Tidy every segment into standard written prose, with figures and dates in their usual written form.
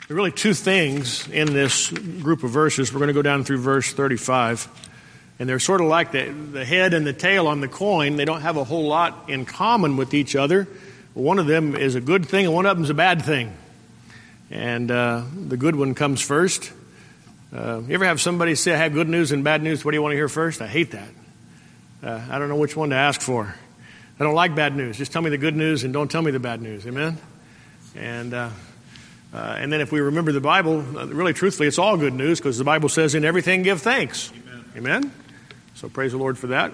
There are really two things in this group of verses. We're going to go down through verse 35. And they're sort of like the head and the tail on the coin. They don't have a whole lot in common with each other. One of them is a good thing and one of them is a bad thing. And the good one comes first. You ever have somebody say, I have good news and bad news? What do you want to hear first? I hate that. I don't know which one to ask for. I don't like bad news. Just tell me the good news and don't tell me the bad news. Amen? And then if we remember the Bible, really truthfully, it's all good news because the Bible says in everything give thanks. Amen? So praise the Lord for that.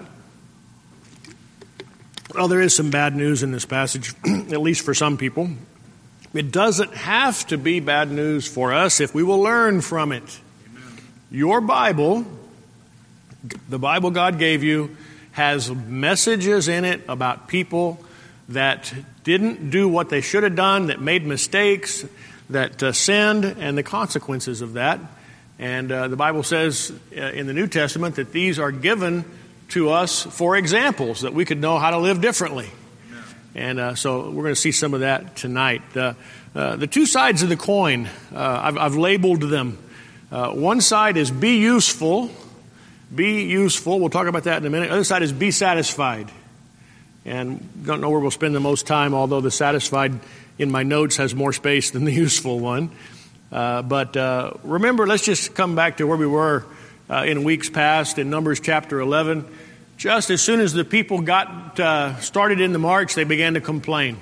Well, there is some bad news in this passage, at least for some people. It doesn't have to be bad news for us if we will learn from it. Amen. Your Bible, the Bible God gave you, has messages in it about people that didn't do what they should have done, that made mistakes, that sinned, and the consequences of that. And the Bible says in the New Testament that these are given to us for examples, that we could know how to live differently. Amen. And so we're going to see some of that tonight. The two sides of the coin, I've labeled them. One side is be useful. Be useful. We'll talk about that in a minute. The other side is be satisfied. And don't know where we'll spend the most time, although the satisfied in my notes has more space than the useful one. But remember, let's just come back to where we were in weeks past in Numbers chapter 11. Just as soon as the people got started in the march, they began to complain.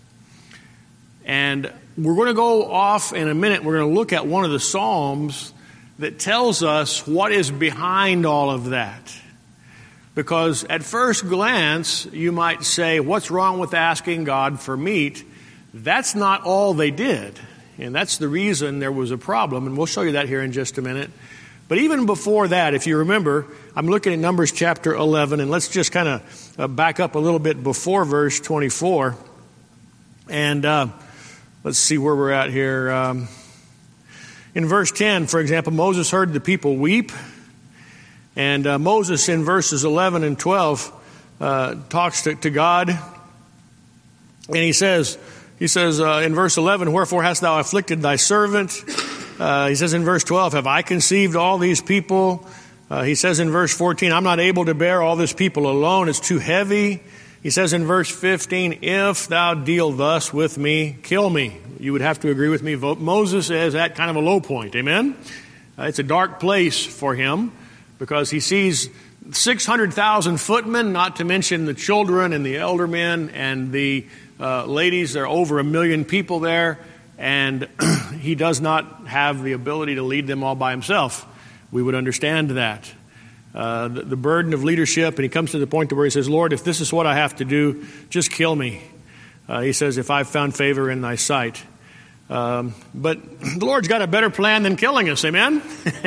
And we're going to go off in a minute. We're going to look at one of the Psalms that tells us what is behind all of that. Because at first glance, you might say, what's wrong with asking God for meat? That's not all they did. And that's the reason there was a problem. And we'll show you that here in just a minute. But even before that, if you remember, I'm looking at Numbers chapter 11. And let's just kind of back up a little bit before verse 24. And let's see where we're at here. In verse 10, for example, Moses heard the people weep. And Moses in verses 11 and 12 talks to God. And he says in verse 11, wherefore hast thou afflicted thy servant? He says in verse 12, have I conceived all these people? He says in verse 14, I'm not able to bear all this people alone. It's too heavy. He says in verse 15, if thou deal thus with me, kill me. You would have to agree with me. Moses is at kind of a low point. Amen? It's a dark place for him because he sees 600,000 footmen, not to mention the children and the elder men and the ladies. There are over 1 million people there, and he does not have the ability to lead them all by himself. We would understand that. The burden of leadership, and he comes to the point where he says, Lord, if this is what I have to do, just kill me. He says, if I've found favor in thy sight. But the Lord's got a better plan than killing us, amen?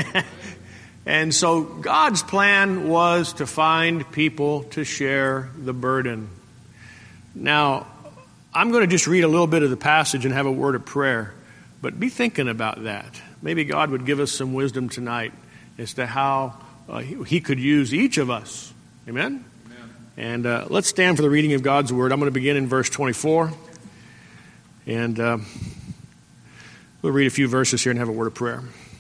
And so God's plan was to find people to share the burden. Now, I'm going to just read a little bit of the passage and have a word of prayer. But be thinking about that. Maybe God would give us some wisdom tonight as to how He could use each of us. Amen? Amen. And let's stand for the reading of God's Word. I'm going to begin in verse 24. And we'll read a few verses here and have a word of prayer.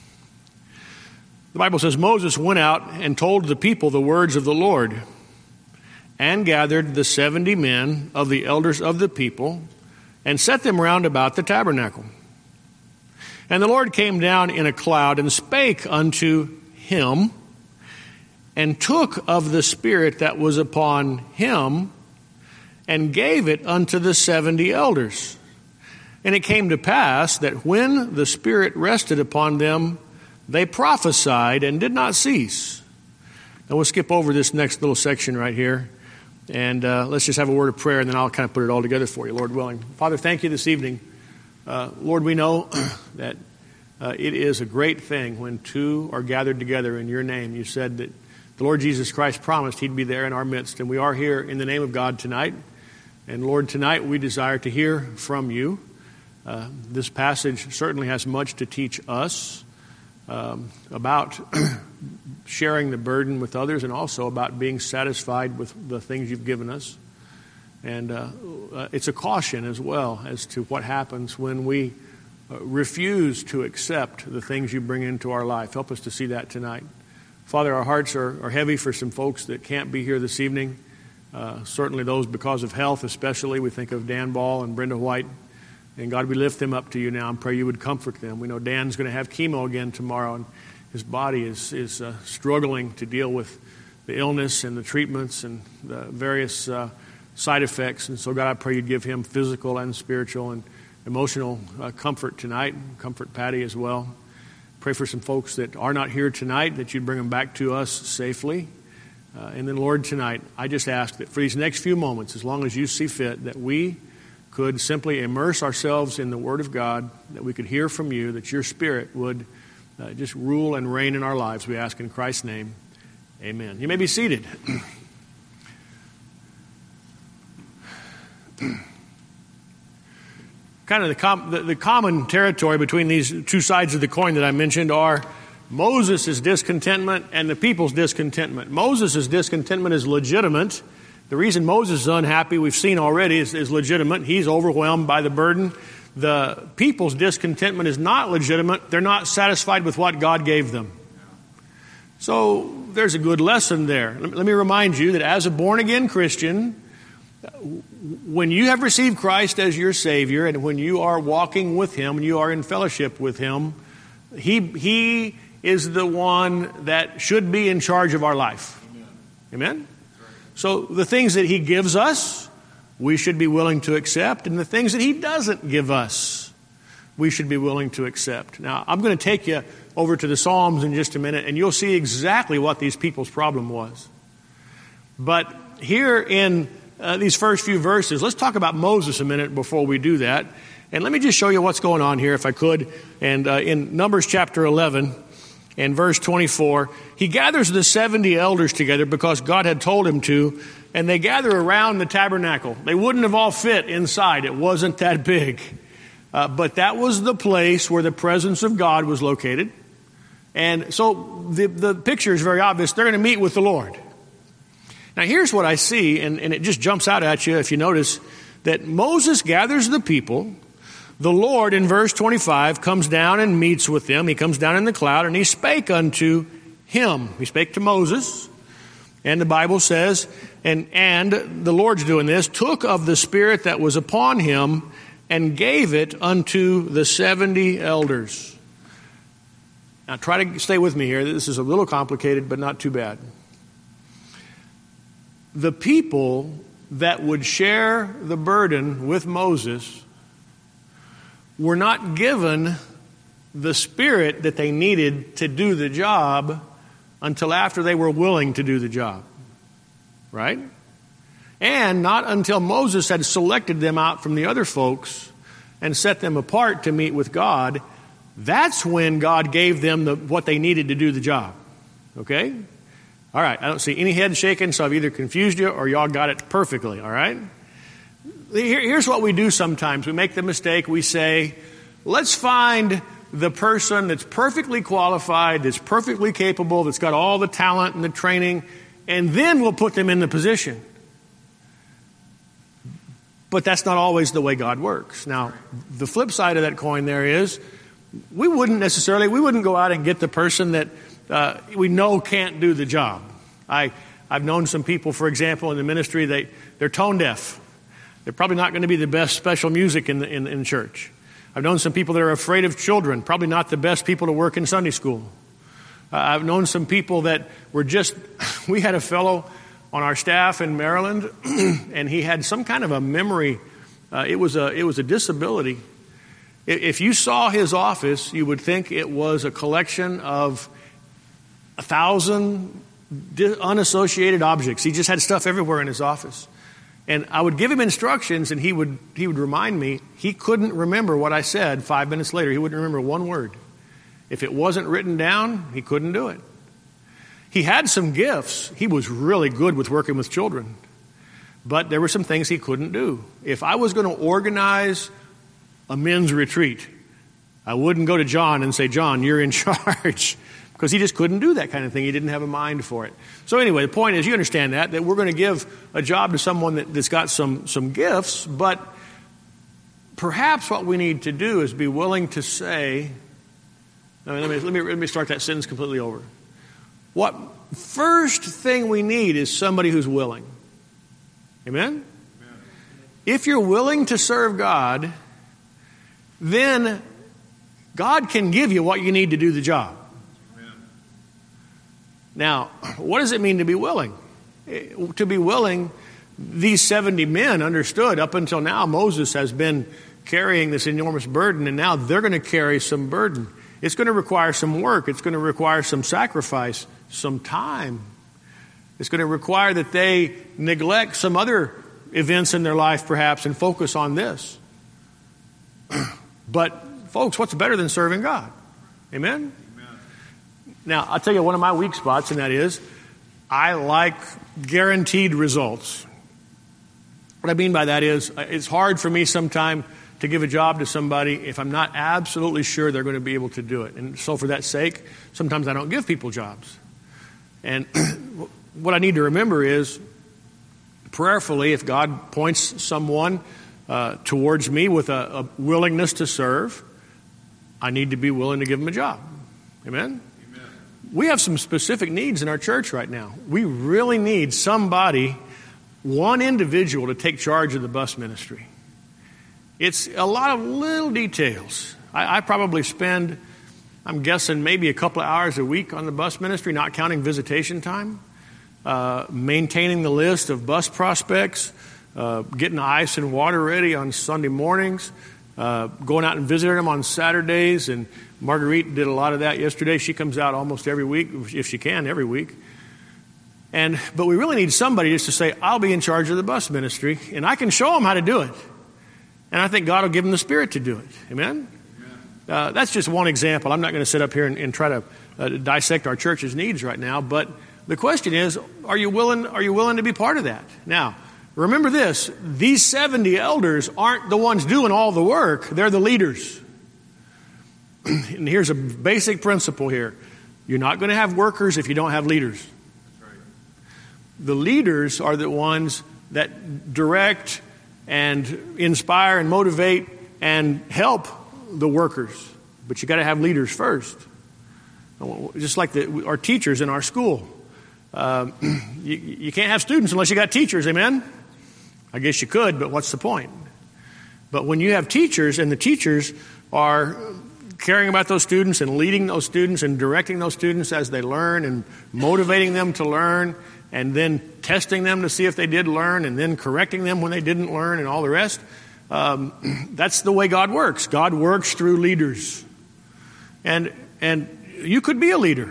The Bible says, Moses went out and told the people the words of the Lord, and gathered the 70 men of the elders of the people, and set them round about the tabernacle. And the Lord came down in a cloud, and spake unto him, and took of the Spirit that was upon him, and gave it unto the 70 elders. And it came to pass that when the Spirit rested upon them, they prophesied and did not cease. Now we'll skip over this next little section right here. And let's just have a word of prayer, and then I'll kind of put it all together for you, Lord willing. Father, thank you this evening. Lord, we know that it is a great thing when two are gathered together in your name. You said that the Lord Jesus Christ promised he'd be there in our midst. And we are here in the name of God tonight. And Lord, tonight we desire to hear from you. This passage certainly has much to teach us about sharing the burden with others, and also about being satisfied with the things you've given us. And it's a caution as well as to what happens when we refuse to accept the things you bring into our life. Help us to see that tonight. Father, our hearts are heavy for some folks that can't be here this evening. Certainly those because of health especially. We think of Dan Ball and Brenda White. And God, we lift them up to you now and pray you would comfort them. We know Dan's going to have chemo again tomorrow, and his body is struggling to deal with the illness and the treatments and the various side effects. And so, God, I pray you'd give him physical and spiritual and emotional comfort tonight. Comfort Patty as well. Pray for some folks that are not here tonight, that you'd bring them back to us safely. And then, Lord, tonight, I just ask that for these next few moments, as long as you see fit, that we could simply immerse ourselves in the Word of God, that we could hear from you, that your Spirit would just rule and reign in our lives. We ask in Christ's name. Amen. You may be seated. Kind of the common territory between these two sides of the coin that I mentioned are Moses' discontentment and the people's discontentment. Moses' discontentment is legitimate. The reason Moses is unhappy, we've seen already, is legitimate. He's overwhelmed by the burden. The people's discontentment is not legitimate. They're not satisfied with what God gave them. So there's a good lesson there. Let me remind you that as a born-again Christian, when you have received Christ as your Savior and when you are walking with Him and you are in fellowship with Him, He is the one that should be in charge of our life. Amen? So the things that He gives us, we should be willing to accept. And the things that He doesn't give us, we should be willing to accept. Now, I'm going to take you over to the Psalms in just a minute, and you'll see exactly what these people's problem was. But here in these first few verses, let's talk about Moses a minute before we do that. And let me just show you what's going on here, if I could. And in Numbers chapter 11 and verse 24, he gathers the 70 elders together because God had told him to, and they gather around the tabernacle. They wouldn't have all fit inside. It wasn't that big. But that was the place where the presence of God was located. And so the picture is very obvious. They're going to meet with the Lord. Now here's what I see, and it just jumps out at you if you notice, that Moses gathers the people. The Lord, in verse 25, comes down and meets with them. He comes down in the cloud, and he spake unto him. He spake to Moses. And the Bible says, and the Lord's doing this, took of the Spirit that was upon him and gave it unto the 70 elders. Now try to stay with me here. This is a little complicated, but not too bad. The people that would share the burden with Moses were not given the Spirit that they needed to do the job until after they were willing to do the job. Right? And not until Moses had selected them out from the other folks and set them apart to meet with God. That's when God gave them what they needed to do the job. Okay? All right, I don't see any head shaking, so I've either confused you or y'all got it perfectly, all right? Here's what we do sometimes. We make the mistake, we say, let's find the person that's perfectly qualified, that's perfectly capable, that's got all the talent and the training, and then we'll put them in the position. But that's not always the way God works. Now, the flip side of that coin there is, we wouldn't go out and get the person that we know can't do the job. I've known some people, for example, in the ministry, they're tone deaf. They're probably not going to be the best special music in church. I've known some people that are afraid of children, probably not the best people to work in Sunday school. I've known some people that were we had a fellow on our staff in Maryland, and he had some kind of a memory. It was a disability. If you saw his office, you would think it was a collection of 1,000 unassociated objects. He just had stuff everywhere in his office. And I would give him instructions, and he would remind me. He couldn't remember what I said 5 minutes later. He wouldn't remember one word. If it wasn't written down, he couldn't do it. He had some gifts. He was really good with working with children. But there were some things he couldn't do. If I was going to organize a men's retreat, I wouldn't go to John and say, John, you're in charge. Because he just couldn't do that kind of thing. He didn't have a mind for it. So anyway, the point is, you understand that we're going to give a job to someone that's got some gifts, but perhaps what we need to do is be willing to say, let me start that sentence completely over. What first thing we need is somebody who's willing. Amen? Amen. If you're willing to serve God, then God can give you what you need to do the job. Amen. Now, what does it mean to be willing? To be willing, these 70 men understood up until now Moses has been carrying this enormous burden, and now they're going to carry some burden. It's going to require some work. It's going to require some sacrifice, some time. It's going to require that they neglect some other events in their life perhaps and focus on this. But folks, what's better than serving God? Amen? Amen. Now, I'll tell you one of my weak spots, and that is I like guaranteed results. What I mean by that is it's hard for me sometimes to give a job to somebody if I'm not absolutely sure they're going to be able to do it. And so for that sake, sometimes I don't give people jobs. And what I need to remember is prayerfully, if God points someone towards me with a willingness to serve, I need to be willing to give them a job. Amen? Amen. We have some specific needs in our church right now. We really need somebody, one individual, to take charge of the bus ministry. It's a lot of little details. I probably spend, I'm guessing, maybe a couple of hours a week on the bus ministry, not counting visitation time. Maintaining the list of bus prospects, getting the ice and water ready on Sunday mornings, going out and visiting them on Saturdays. And Marguerite did a lot of that yesterday. She comes out almost every week, if she can, every week. But we really need somebody just to say, I'll be in charge of the bus ministry, and I can show them how to do it. And I think God will give them the Spirit to do it. Amen? That's just one example. I'm not going to sit up here and try to dissect our church's needs right now, but the question is, are you willing to be part of that? Now, remember this, these 70 elders aren't the ones doing all the work, they're the leaders. And here's a basic principle here. You're not going to have workers if you don't have leaders. That's right. The leaders are the ones that direct and inspire and motivate and help the workers. But you got to have leaders first. Just like our teachers in our school. You can't have students unless you got teachers, amen? I guess you could, but what's the point? But when you have teachers, and the teachers are caring about those students and leading those students and directing those students as they learn and motivating them to learn and then testing them to see if they did learn and then correcting them when they didn't learn and all the rest, that's the way God works. God works through leaders. And you could be a leader.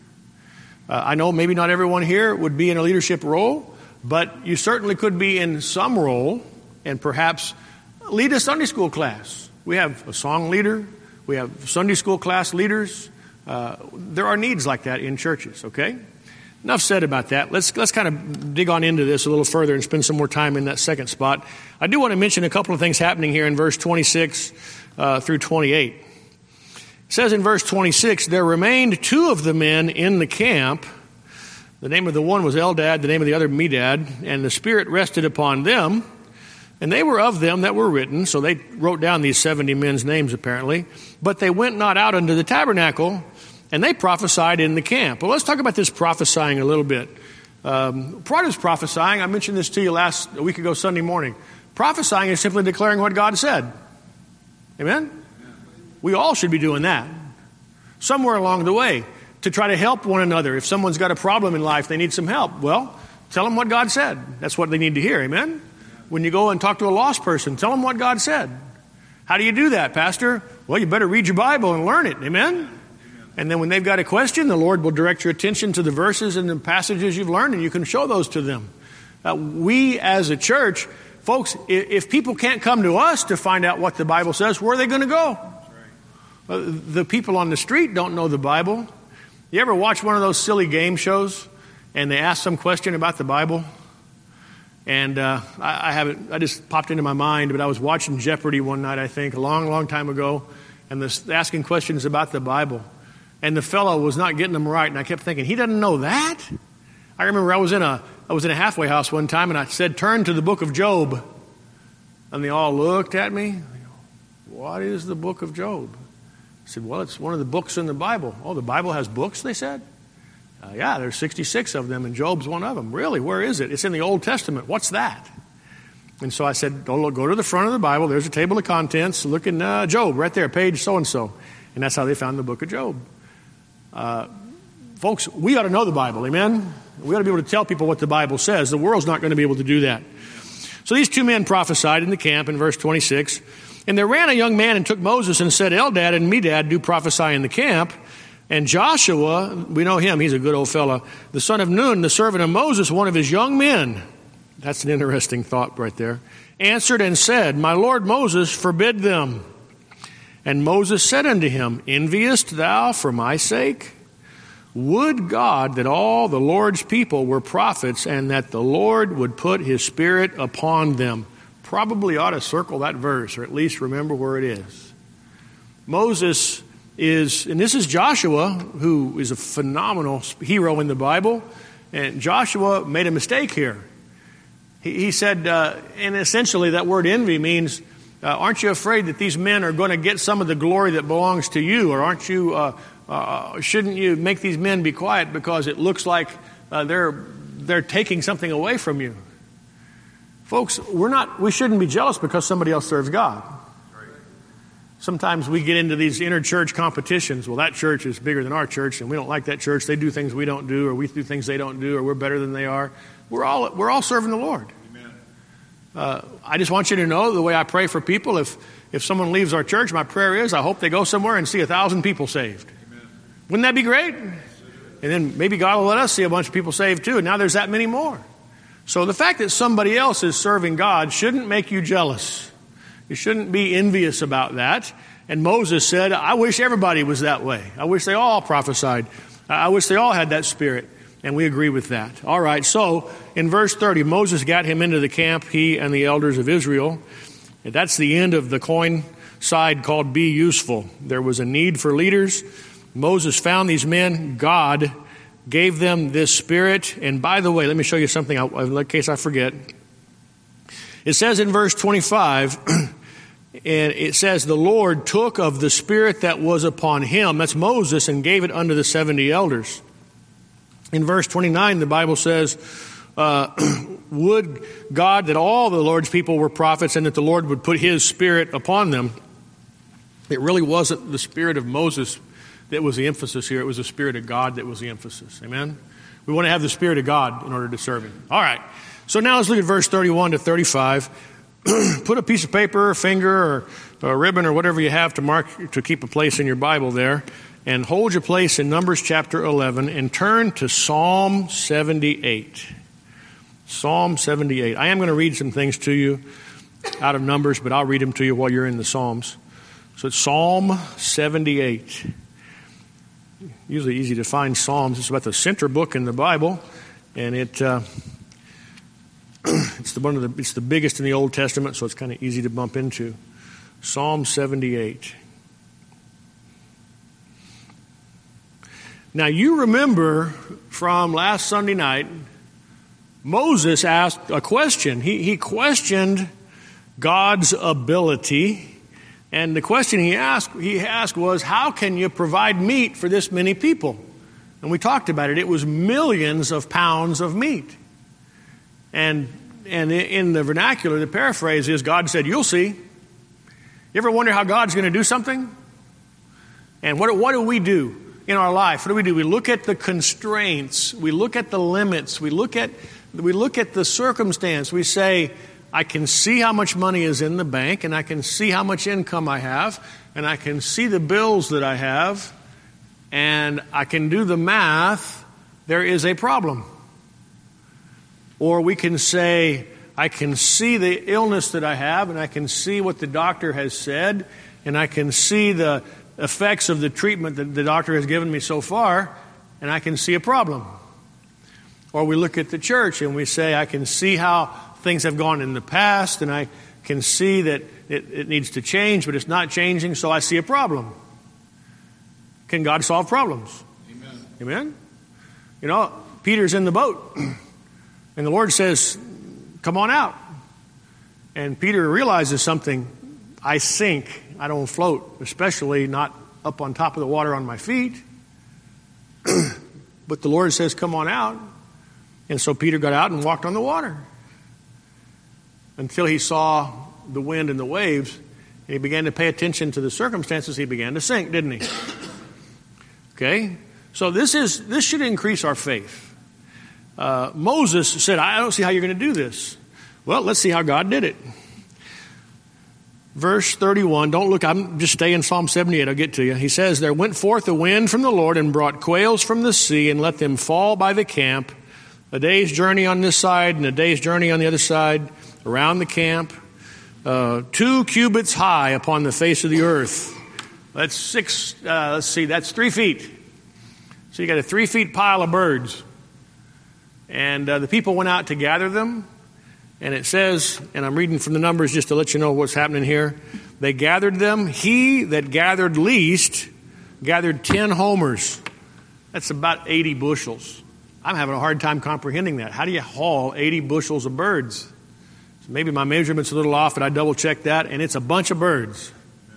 I know maybe not everyone here would be in a leadership role, but you certainly could be in some role and perhaps lead a Sunday school class. We have a song leader. We have Sunday school class leaders. There are needs like that in churches, okay? Enough said about that. Let's kind of dig on into this a little further and spend some more time in that second spot. I do want to mention a couple of things happening here in verse 26 through 28. It says in verse 26, there remained two of the men in the camp. The name of the one was Eldad, the name of the other Medad, and the Spirit rested upon them. And they were of them that were written, so they wrote down these 70 men's names apparently. But they went not out unto the tabernacle, and they prophesied in the camp. Well, let's talk about this prophesying a little bit. Part is prophesying. I mentioned this to you a week ago Sunday morning. Prophesying is simply declaring what God said. Amen? We all should be doing that somewhere along the way to try to help one another. If someone's got a problem in life, they need some help. Well, tell them what God said. That's what they need to hear. Amen? When you go and talk to a lost person, tell them what God said. How do you do that, Pastor? Well, you better read your Bible and learn it. Amen? And then when they've got a question, the Lord will direct your attention to the verses and the passages you've learned, and you can show those to them. We as a church, folks, if people can't come to us to find out what the Bible says, where are they going to go? The people on the street don't know the Bible. You ever watch one of those silly game shows and they ask some question about the Bible? And I just popped into my mind, but I was watching Jeopardy one night, I think, a long, long time ago, and asking questions about the Bible. And the fellow was not getting them right, and I kept thinking, he doesn't know that? I remember I was in a halfway house one time, and I said, turn to the book of Job. And they all looked at me. what is the book of Job? I said, well, it's one of the books in the Bible. Oh, the Bible has books, they said? Yeah, there's 66 of them, and Job's one of them. Really? Where is it? It's in the Old Testament. What's that? And so I said, oh, look, go to the front of the Bible. There's a table of contents. Look in Job right there, page so-and-so. And that's how they found the book of Job. Folks, we ought to know the Bible, amen? We ought to be able to tell people what the Bible says. The world's not going to be able to do that. So these two men prophesied in the camp in verse 26. And there ran a young man and took Moses and said, Eldad and Medad do prophesy in the camp. And Joshua, we know him, he's a good old fellow, the son of Nun, the servant of Moses, one of his young men, that's an interesting thought right there, answered and said, My Lord Moses, forbid them. And Moses said unto him, Enviest thou for my sake? Would God that all the Lord's people were prophets, and that the Lord would put his Spirit upon them. Probably ought to circle that verse, or at least remember where it is. Moses is, and this is Joshua, who is a phenomenal hero in the Bible, and Joshua made a mistake here. He said, and essentially that word envy means, aren't you afraid that these men are going to get some of the glory that belongs to you? Or aren't you, shouldn't you make these men be quiet because it looks like they're taking something away from you? Folks, we shouldn't be jealous because somebody else serves God. Sometimes we get into these inter-church competitions. Well, that church is bigger than our church, and we don't like that church. They do things we don't do, or we do things they don't do, or we're better than they are. We're all serving the Lord. I just want you to know the way I pray for people. If someone leaves our church, my prayer is I hope they go somewhere and see 1,000 people saved. Amen. Wouldn't that be great? And then maybe God will let us see a bunch of people saved too. And now there's that many more. So the fact that somebody else is serving God shouldn't make you jealous. You shouldn't be envious about that. And Moses said, I wish everybody was that way. I wish they all prophesied. I wish they all had that spirit. And we agree with that. All right, so in verse 30, Moses got him into the camp, he and the elders of Israel. And that's the end of the coincide called Be Useful. There was a need for leaders. Moses found these men. God gave them this spirit. And by the way, let me show you something in case I forget. It says in verse 25, and it says, the Lord took of the spirit that was upon him, that's Moses, and gave it unto the 70 elders. In verse 29, the Bible says, would God that all the Lord's people were prophets and that the Lord would put his spirit upon them. It really wasn't the spirit of Moses that was the emphasis here. It was the spirit of God that was the emphasis. Amen? We want to have the spirit of God in order to serve him. All right. So now let's look at verse 31 to 35. Put a piece of paper, a finger, or a ribbon, or whatever you have to mark to keep a place in your Bible there. And hold your place in Numbers chapter 11 and turn to Psalm 78. Psalm 78. I am going to read some things to you out of Numbers, but I'll read them to you while you're in the Psalms. So it's Psalm 78. Usually easy to find Psalms. It's about the center book in the Bible, and it's the biggest in the Old Testament, so it's kind of easy to bump into. Psalm 78. Now, you remember from last Sunday night, Moses asked a question. He questioned God's ability, and the question he asked was, how can you provide meat for this many people? And we talked about it. It was millions of pounds of meat. And in the vernacular, the paraphrase is, God said, you'll see. You ever wonder how God's going to do something? And what do we do in our life? What do? We look at the constraints. We look at the limits. We look at the circumstance. We say, I can see how much money is in the bank, and I can see how much income I have, and I can see the bills that I have, and I can do the math. There is a problem. Or we can say, I can see the illness that I have, and I can see what the doctor has said, and I can see the effects of the treatment that the doctor has given me so far, and I can see a problem. Or we look at the church and we say, I can see how things have gone in the past, and I can see that it needs to change, but it's not changing, so I see a problem. Can God solve problems? Amen. Amen? You know, Peter's in the boat, and the Lord says, come on out. And Peter realizes something. I sink. I don't float, especially not up on top of the water on my feet. But the Lord says, come on out. And so Peter got out and walked on the water until he saw the wind and the waves. And he began to pay attention to the circumstances. He began to sink, didn't he? Okay? So this should increase our faith. Moses said, I don't see how you're going to do this. Well, let's see how God did it. Verse 31, don't look, I'm just staying in Psalm 78, I'll get to you. He says, there went forth a wind from the Lord and brought quails from the sea and let them fall by the camp. A day's journey on this side and a day's journey on the other side around the camp. 2 cubits high upon the face of the earth. That's 3 feet. So you got a 3 feet pile of birds. And the people went out to gather them. And it says, and I'm reading from the Numbers just to let you know what's happening here. They gathered them. He that gathered least gathered 10 homers. That's about 80 bushels. I'm having a hard time comprehending that. How do you haul 80 bushels of birds? So maybe my measurement's a little off, but I double-checked that, and it's a bunch of birds.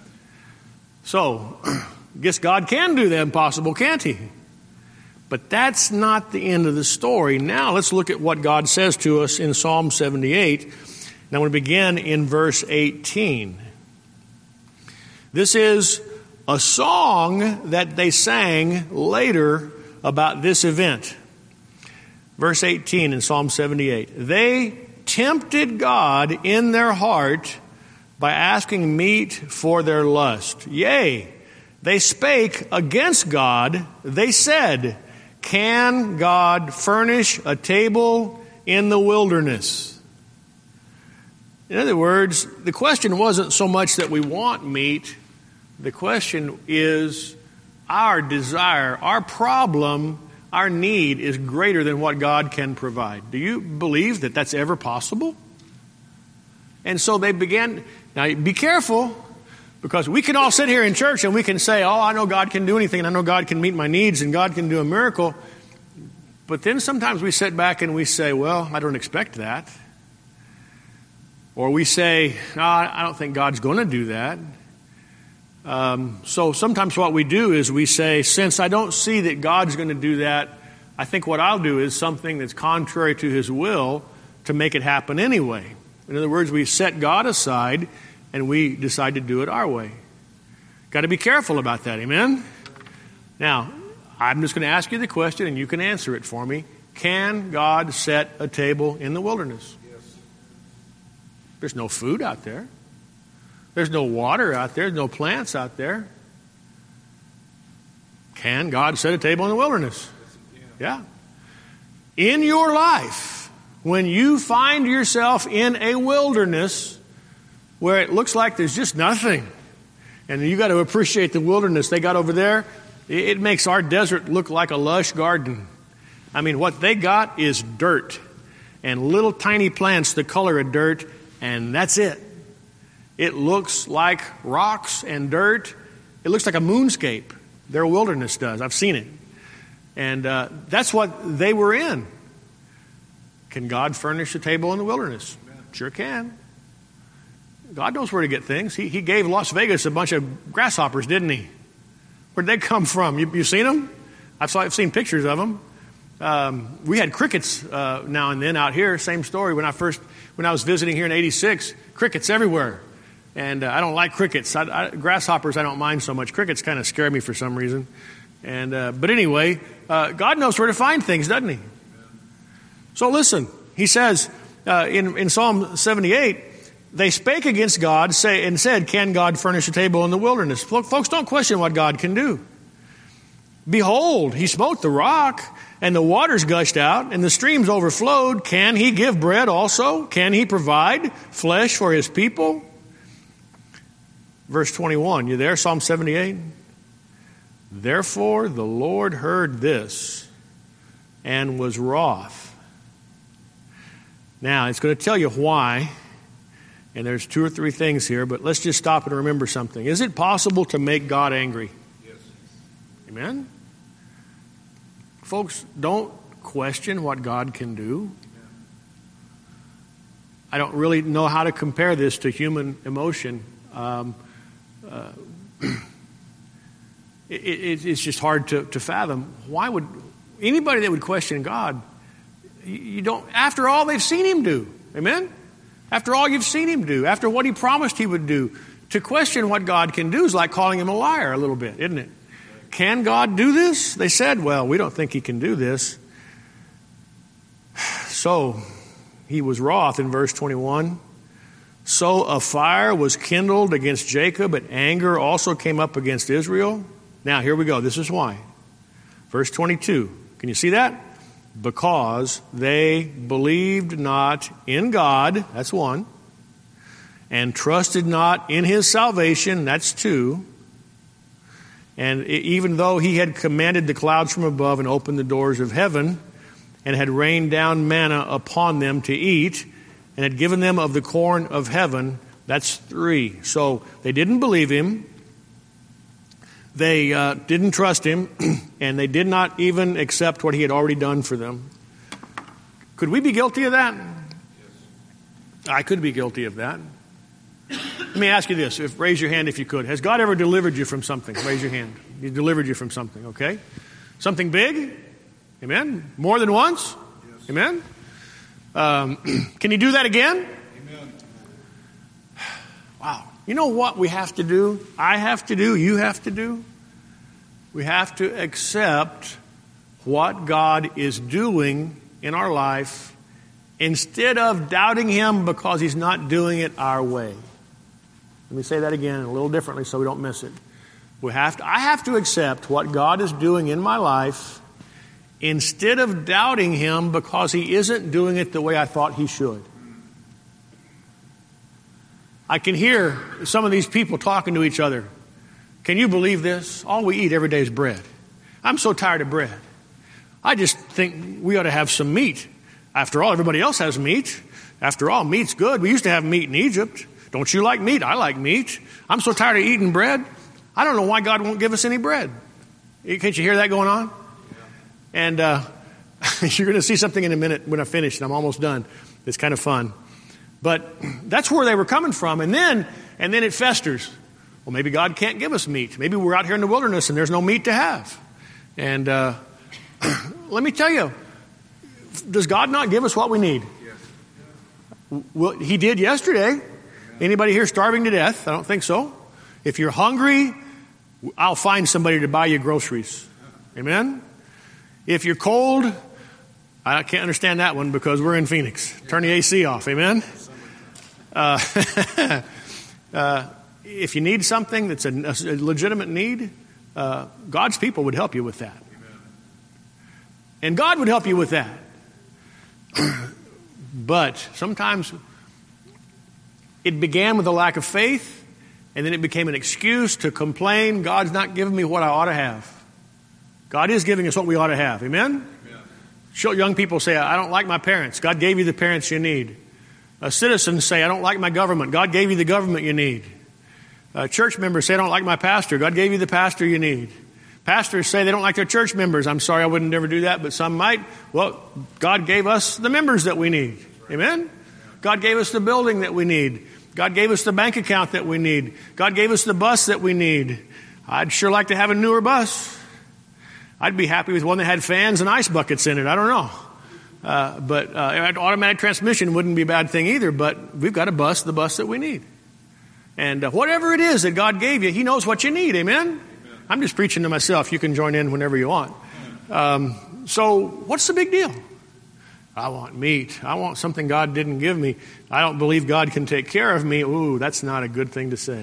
So, guess God can do the impossible, can't he? But that's not the end of the story. Now let's look at what God says to us in Psalm 78. And I'm going to begin in verse 18. This is a song that they sang later about this event. Verse 18 in Psalm 78. They tempted God in their heart by asking meat for their lust. Yea, they spake against God. They said, can God furnish a table in the wilderness? In other words, the question wasn't so much that we want meat. The question is our desire, our problem, our need is greater than what God can provide. Do you believe that that's ever possible? And so they began. Now, be careful, because we can all sit here in church and we can say, oh, I know God can do anything, and I know God can meet my needs, and God can do a miracle. But then sometimes we sit back and we say, well, I don't expect that. Or we say, no, I don't think God's going to do that. So sometimes what we do is we say, since I don't see that God's going to do that, I think what I'll do is something that's contrary to His will to make it happen anyway. In other words, we set God aside and we decide to do it our way. Got to be careful about that, amen? Now, I'm just going to ask you the question and you can answer it for me. Can God set a table in the wilderness? Yes. There's no food out there. There's no water out there. There's no plants out there. Can God set a table in the wilderness? Yeah. In your life, when you find yourself in a wilderness where it looks like there's just nothing, and you got to appreciate the wilderness they got over there, it makes our desert look like a lush garden. I mean, what they got is dirt and little tiny plants the color of dirt, and that's it. It looks like rocks and dirt. It looks like a moonscape. Their wilderness does. I've seen it. And that's what they were in. Can God furnish a table in the wilderness? Sure can. God knows where to get things. He gave Las Vegas a bunch of grasshoppers, didn't he? Where'd they come from? You seen them? I've seen pictures of them. We had crickets now and then out here. Same story when I was visiting here in '86. Crickets everywhere. And I don't like crickets. Grasshoppers I don't mind so much. Crickets kind of scare me for some reason. And but anyway, God knows where to find things, doesn't he? So listen, he says in Psalm 78, they spake against God and said, can God furnish a table in the wilderness? Folks, don't question what God can do. Behold, he smote the rock, and the waters gushed out, and the streams overflowed. Can he give bread also? Can he provide flesh for his people? Verse 21, you there? Psalm 78. Therefore the Lord heard this and was wroth. Now, it's going to tell you why. And there's 2 or 3 things here, but let's just stop and remember something. Is it possible to make God angry? Yes. Amen? Folks, don't question what God can do. I don't really know how to compare this to human emotion. it's just hard to fathom. Why would anybody that would question God, you don't, after all they've seen him do, amen? After all you've seen him do, after what he promised he would do, to question what God can do is like calling him a liar a little bit, isn't it? Can God do this? They said, well, we don't think he can do this. So he was wroth in verse 21. So a fire was kindled against Jacob, and anger also came up against Israel. Now, here we go. This is why. Verse 22. Can you see that? Because they believed not in God, that's one, and trusted not in his salvation, that's two. And even though he had commanded the clouds from above and opened the doors of heaven, and had rained down manna upon them to eat, and had given them of the corn of heaven, that's three. So they didn't believe him, they didn't trust him, and they did not even accept what he had already done for them. Could we be guilty of that? Yes. I could be guilty of that. Let me ask you this. Raise your hand if you could. Has God ever delivered you from something? Raise your hand. He delivered you from something, okay? Something big? Amen? More than once? Yes. Amen? Can he do that again? Amen. Wow. You know what we have to do? I have to do, you have to do? We have to accept what God is doing in our life instead of doubting him because he's not doing it our way. Let me say that again a little differently so we don't miss it. I have to accept what God is doing in my life instead of doubting him because he isn't doing it the way I thought he should. I can hear some of these people talking to each other. Can you believe this? All we eat every day is bread. I'm so tired of bread. I just think we ought to have some meat. After all, everybody else has meat. After all, meat's good. We used to have meat in Egypt. Don't you like meat? I like meat. I'm so tired of eating bread. I don't know why God won't give us any bread. Can't you hear that going on? And you're going to see something in a minute when I finish, and I'm almost done. It's kind of fun. But that's where they were coming from. And then it festers. Well, maybe God can't give us meat. Maybe we're out here in the wilderness and there's no meat to have. And let me tell you, does God not give us what we need? Yes. Well, he did yesterday. Anybody here starving to death? I don't think so. If you're hungry, I'll find somebody to buy you groceries. Amen? If you're cold, I can't understand that one because we're in Phoenix. Turn the AC off. Amen? If you need something that's a legitimate need, God's people would help you with that. And God would help you with that. But sometimes it began with a lack of faith, and then it became an excuse to complain, God's not giving me what I ought to have. God is giving us what we ought to have. Amen? Young people say, I don't like my parents. God gave you the parents you need. Citizens say, I don't like my government. God gave you the government you need. Church members say, I don't like my pastor. God gave you the pastor you need. Pastors say they don't like their church members. I'm sorry, I wouldn't never do that, but some might. Well, God gave us the members that we need. Amen? God gave us the building that we need. God gave us the bank account that we need. God gave us the bus that we need. I'd sure like to have a newer bus. I'd be happy with one that had fans and ice buckets in it. I don't know. But automatic transmission wouldn't be a bad thing either, but we've got the bus that we need. And whatever it is that God gave you, he knows what you need. Amen? I'm just preaching to myself. You can join in whenever you want. So what's the big deal? I want meat. I want something God didn't give me. I don't believe God can take care of me. Ooh, that's not a good thing to say.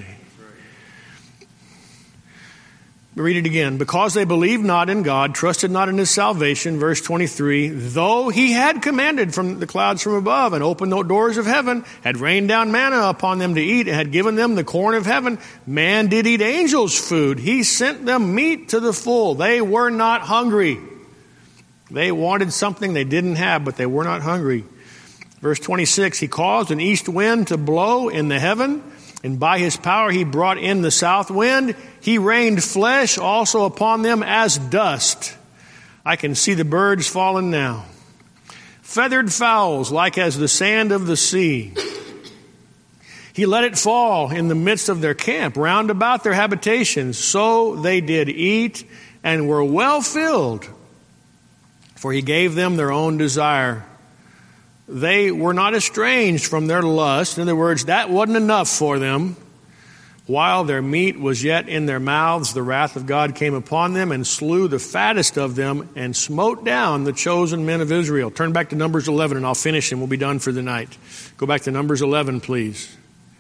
Read it again. Because they believed not in God, trusted not in his salvation, verse 23, though he had commanded from the clouds from above and opened the doors of heaven, had rained down manna upon them to eat, and had given them the corn of heaven, man did eat angels' food. He sent them meat to the full. They were not hungry. They wanted something they didn't have, but they were not hungry. Verse 26, he caused an east wind to blow in the heaven, and by his power he brought in the south wind. He rained flesh also upon them as dust. I can see the birds fallen now. Feathered fowls like as the sand of the sea. He let it fall in the midst of their camp, round about their habitations. So they did eat and were well filled, for he gave them their own desire. They were not estranged from their lust. In other words, that wasn't enough for them. While their meat was yet in their mouths, the wrath of God came upon them and slew the fattest of them and smote down the chosen men of Israel. Turn back to Numbers 11 and I'll finish and we'll be done for the night. Go back to Numbers 11, please.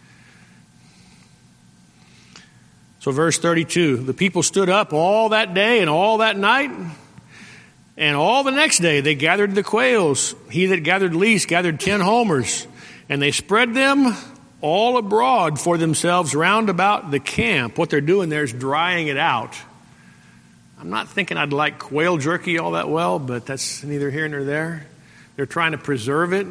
So verse 32, the people stood up all that day and all that night, and all the next day they gathered the quails. He that gathered least gathered 10 homers, and they spread them all abroad for themselves round about the camp. What they're doing there is drying it out. I'm not thinking I'd like quail jerky all that well, but that's neither here nor there. They're trying to preserve it.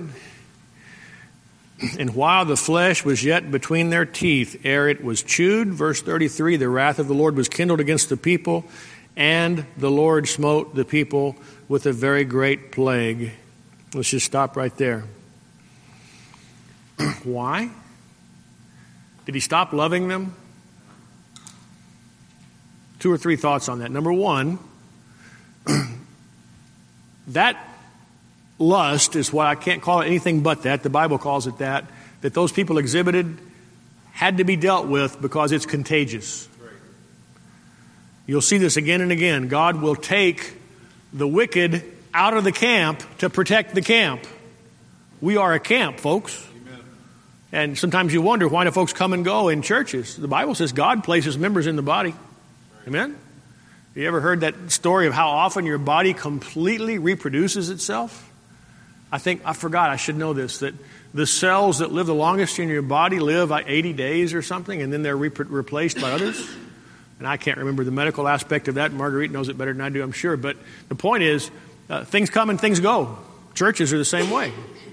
And while the flesh was yet between their teeth, ere it was chewed, verse 33, the wrath of the Lord was kindled against the people, and the Lord smote the people with a very great plague. Let's just stop right there. Why? Did he stop loving them? 2 or 3 thoughts on that. Number one, that lust is what I can't call it anything but that. The Bible calls it that those people exhibited had to be dealt with because it's contagious. You'll see this again and again. God will take the wicked out of the camp to protect the camp. We are a camp, folks. Amen. And sometimes you wonder, why do folks come and go in churches? The Bible says God places members in the body. Amen? You ever heard that story of how often your body completely reproduces itself? I forgot, I should know this, that the cells that live the longest in your body live like 80 days or something, and then they're replaced by others. And I can't remember the medical aspect of that. Marguerite knows it better than I do, I'm sure. But the point is, things come and things go. Churches are the same way.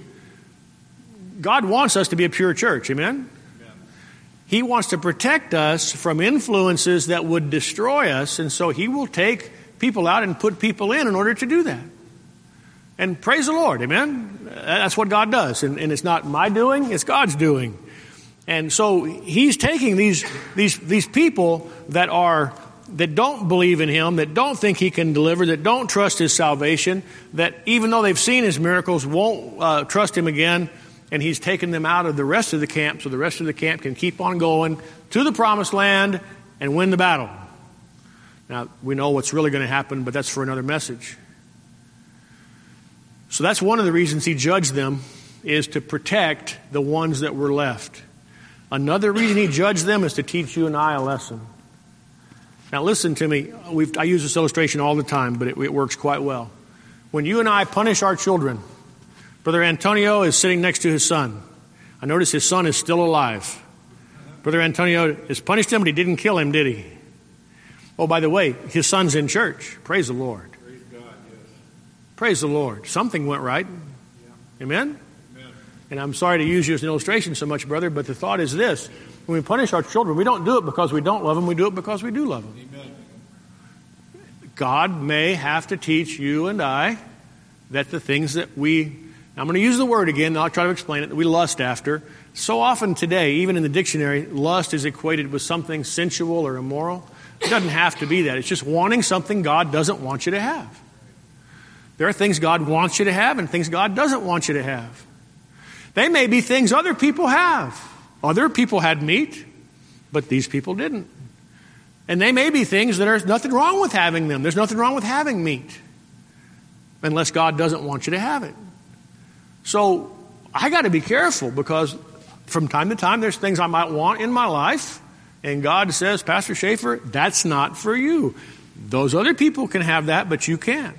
God wants us to be a pure church, amen? He wants to protect us from influences that would destroy us, and so he will take people out and put people in order to do that. And praise the Lord, amen? That's what God does. And it's not my doing, it's God's doing. And so he's taking these people that don't believe in him, that don't think he can deliver, that don't trust his salvation, that even though they've seen his miracles, won't trust him again, and he's taken them out of the rest of the camp so the rest of the camp can keep on going to the promised land and win the battle. Now, we know what's really going to happen, but that's for another message. So that's one of the reasons he judged them, is to protect the ones that were left. Another reason he judged them is to teach you and I a lesson. Now listen to me. I use this illustration all the time, but it works quite well. When you and I punish our children, Brother Antonio is sitting next to his son. I notice his son is still alive. Brother Antonio has punished him, but he didn't kill him, did he? Oh, by the way, his son's in church. Praise the Lord. Praise God, yes. Praise the Lord. Something went right. Yeah. Amen? Amen? And I'm sorry to use you as an illustration so much, brother, but the thought is this. When we punish our children, we don't do it because we don't love them. We do it because we do love them. Amen. God may have to teach you and I that the things that I'm going to use the word again, I'll try to explain it, that we lust after. So often today, even in the dictionary, lust is equated with something sensual or immoral. It doesn't have to be that. It's just wanting something God doesn't want you to have. There are things God wants you to have and things God doesn't want you to have. They may be things other people have. Other people had meat, but these people didn't. And they may be things that there's nothing wrong with having them. There's nothing wrong with having meat, unless God doesn't want you to have it. So I got to be careful, because from time to time there's things I might want in my life, and God says, Pastor Schaefer, that's not for you. Those other people can have that, but you can't.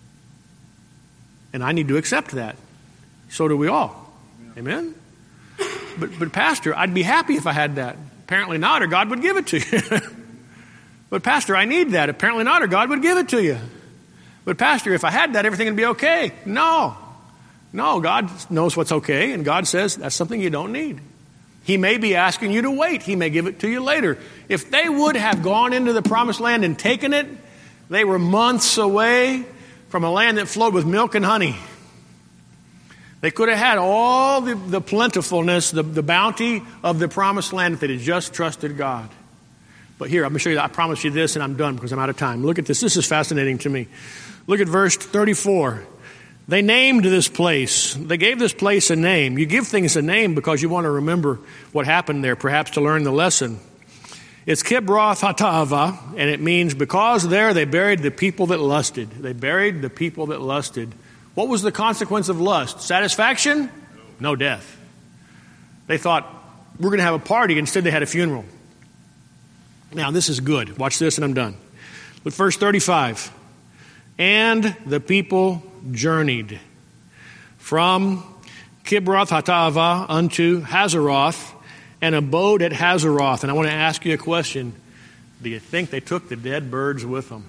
And I need to accept that. So do we all. Amen? But Pastor, I'd be happy if I had that. Apparently not, or God would give it to you. But Pastor, I need that. Apparently not, or God would give it to you. But Pastor, if I had that, everything would be okay. No, God knows what's okay, and God says that's something you don't need. He may be asking you to wait. He may give it to you later. If they would have gone into the promised land and taken it, they were months away from a land that flowed with milk and honey. They could have had all the plentifulness, the bounty of the promised land if they had just trusted God. But here, I'm going to show you, I promise you this, and I'm done because I'm out of time. Look at this. This is fascinating to me. Look at verse 34. They named this place. They gave this place a name. You give things a name because you want to remember what happened there, perhaps to learn the lesson. It's Kibroth Hattaavah, and it means because there they buried the people that lusted. They buried the people that lusted. What was the consequence of lust? Satisfaction? No, death. They thought, we're going to have a party. Instead, they had a funeral. Now, this is good. Watch this, and I'm done. Look, verse 35. And the people journeyed from Kibroth Hattaavah unto Hazeroth, and abode at Hazeroth. And I want to ask you a question. Do you think they took the dead birds with them?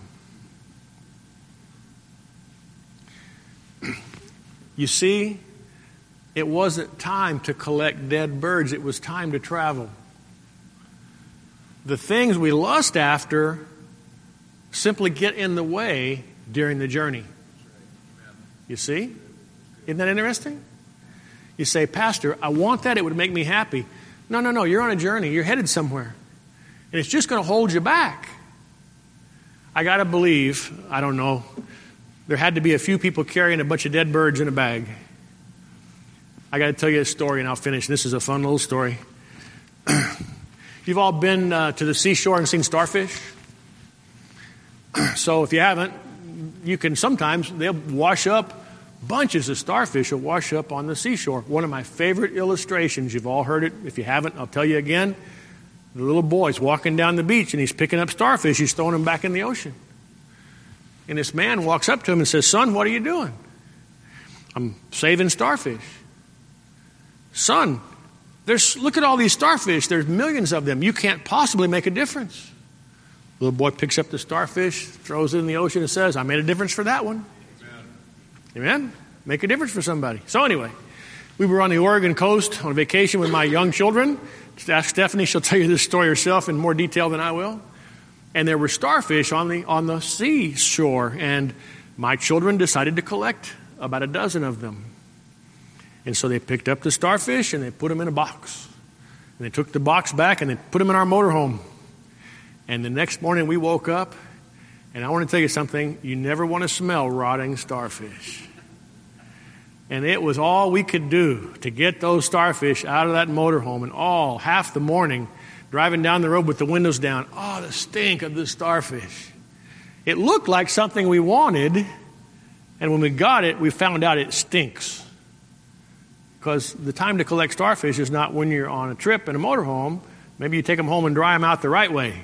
You see, it wasn't time to collect dead birds. It was time to travel. The things we lust after simply get in the way during the journey. You see? Isn't that interesting? You say, Pastor, I want that. It would make me happy. No. You're on a journey. You're headed somewhere. And it's just going to hold you back. I got to believe, I don't know, there had to be a few people carrying a bunch of dead birds in a bag. I got to tell you a story, and I'll finish. This is a fun little story. You've all been to the seashore and seen starfish? So if you haven't, you can sometimes, they'll wash up, bunches of starfish will wash up on the seashore. One of my favorite illustrations, you've all heard it. If you haven't, I'll tell you again. The little boy's walking down the beach, and he's picking up starfish. He's throwing them back in the ocean. And this man walks up to him and says, Son, what are you doing? I'm saving starfish. Son, look at all these starfish. There's millions of them. You can't possibly make a difference. The little boy picks up the starfish, throws it in the ocean, and says, I made a difference for that one. Amen? Make a difference for somebody. So anyway, we were on the Oregon coast on vacation with my young children. Ask Stephanie, she'll tell you this story herself in more detail than I will. And there were starfish on the seashore, and my children decided to collect about a dozen of them. And so they picked up the starfish and they put them in a box. And they took the box back and they put them in our motorhome. And the next morning we woke up, and I want to tell you something, you never want to smell rotting starfish. And it was all we could do to get those starfish out of that motorhome. And half the morning, driving down the road with the windows down, the stink of the starfish. It looked like something we wanted, and when we got it, we found out it stinks. Because the time to collect starfish is not when you're on a trip in a motorhome. Maybe you take them home and dry them out the right way.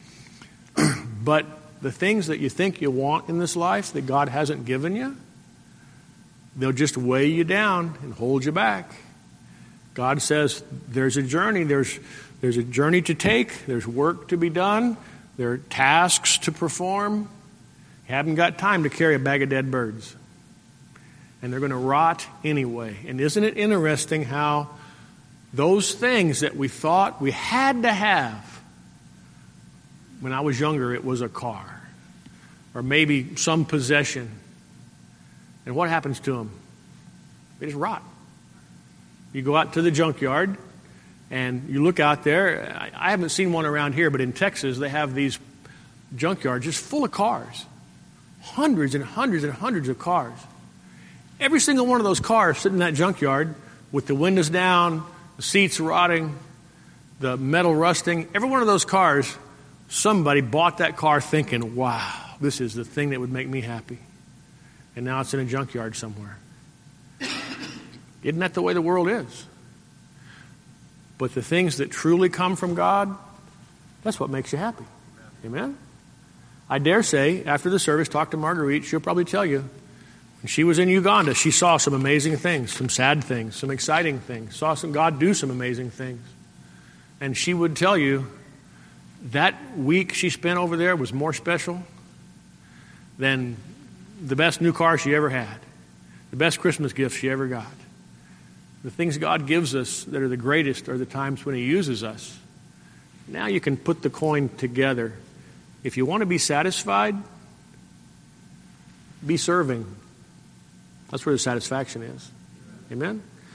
But the things that you think you want in this life that God hasn't given you, they'll just weigh you down and hold you back. God says there's a journey. There's a journey to take. There's work to be done. There are tasks to perform. You haven't got time to carry a bag of dead birds. And they're going to rot anyway. And isn't it interesting how those things that we thought we had to have, when I was younger, it was a car or maybe some possession. And what happens to them? They just rot. You go out to the junkyard and you look out there. I haven't seen one around here, but in Texas they have these junkyards just full of cars. Hundreds and hundreds and hundreds of cars. Every single one of those cars sitting in that junkyard with the windows down, the seats rotting, the metal rusting. Every one of those cars, somebody bought that car thinking, wow, this is the thing that would make me happy. And now it's in a junkyard somewhere. Isn't that the way the world is? But the things that truly come from God, that's what makes you happy. Amen? I dare say, after the service, talk to Marguerite. She'll probably tell you. When she was in Uganda, she saw some amazing things, some sad things, some exciting things. Saw God do some amazing things. And she would tell you that week she spent over there was more special than the best new car she ever had, the best Christmas gift she ever got. The things God gives us that are the greatest are the times when He uses us. Now you can put the coin together. If you want to be satisfied, be serving. That's where the satisfaction is. Amen?